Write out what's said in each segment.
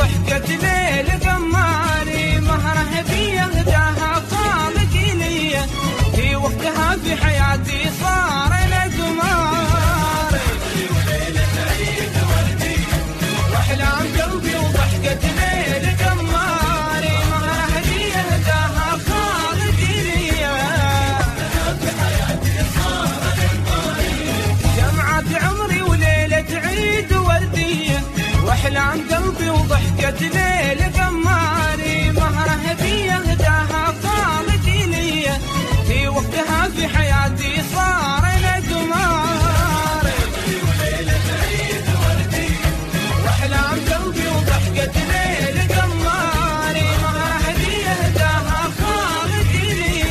وضحكة ليل قماري، مهره هدية هداها خالق لي، في وقتها في حياتي صار انا قماري. واحلام قلبي وضحكة ليل قماري، مهره هدية هداها خالق لي، جمعة عمري وليلة عيد وردية. واحلام قلبي وضحكة ليل قماري، مهره هدية هداها خالق لي، في وقتها في حياتي صار انا قماري. واحلام قلبي وضحكة ليل قماري، مهره هدية هداها خالق لي.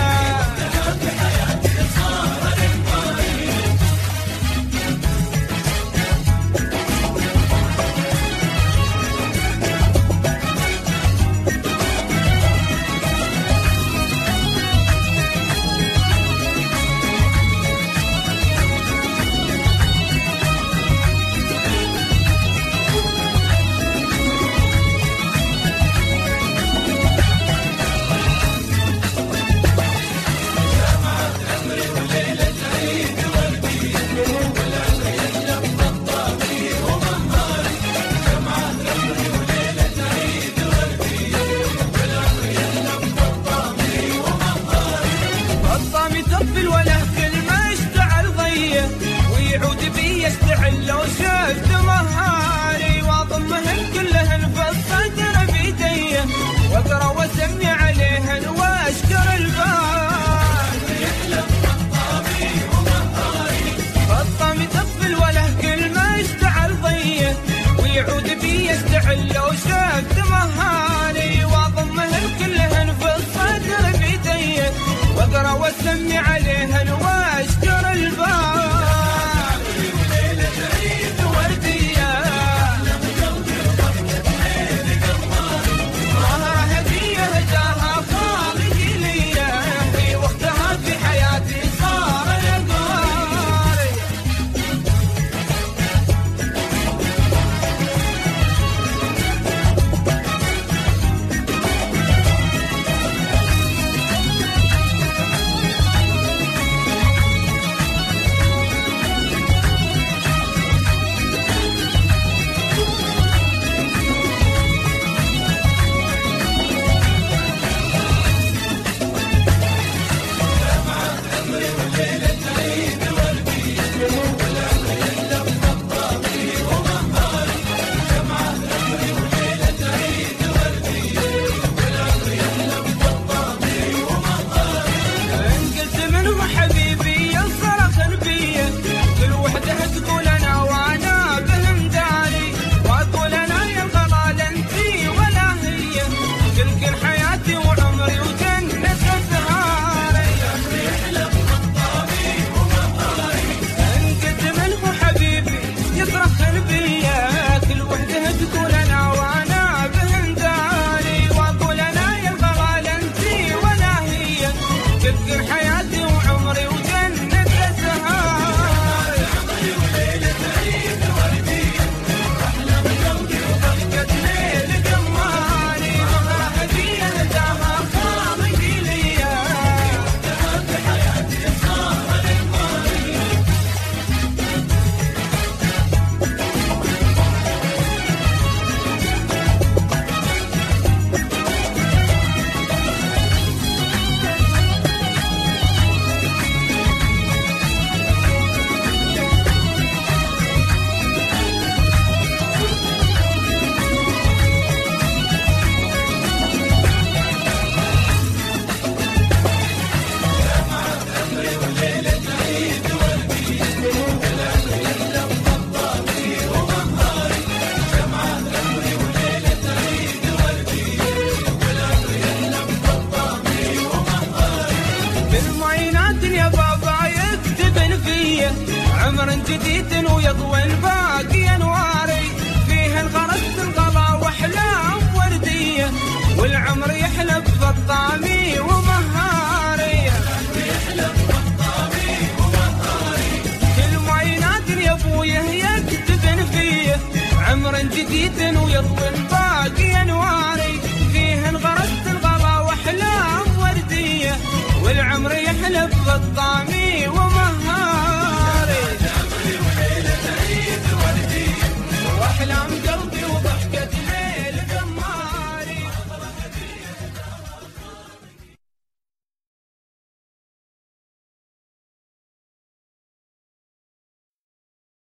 يستعل لو شفت مهاري، واضمهن كلهن في الصدر بيدي، واقرا واسمي عليهن واشكر الباري. خطام يطفل وله كل ما يشتعل ضيه، ويعود بي يستعل لو شفت مهاري، واضمهن كلهن في الصدر بيدي، واقرا واسمي عليهن واشكر الباري. عمر جديد ويضوي الباقي انواري، فيه انغرست الغلا واحلام ورديه، والعمر يحلب بطامي ومهاري. كل ما ينادي يا ابويه يكتبن فيه، عمر جديد ويضوي الباقي النظام